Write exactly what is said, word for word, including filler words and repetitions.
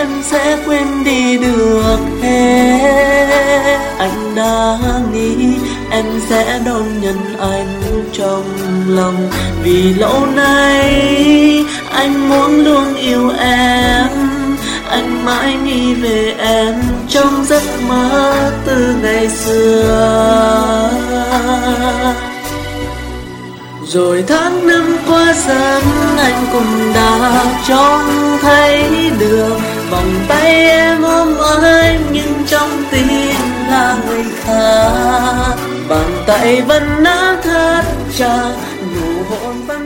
em sẽ quên đi được hết. Anh đã nghĩ em sẽ đón nhận anh trong lòng, vì lâu nay anh muốn luôn yêu em. Anh mãi nghĩ về em trong giấc mơ từ ngày xưa. Rồi tháng năm qua dần anh cũng đã trông thấy được vòng tay em ôm anh, nhưng trong tim là người khác. Bàn tay vẫn nắm thắt chặt, nụ hôn vẫn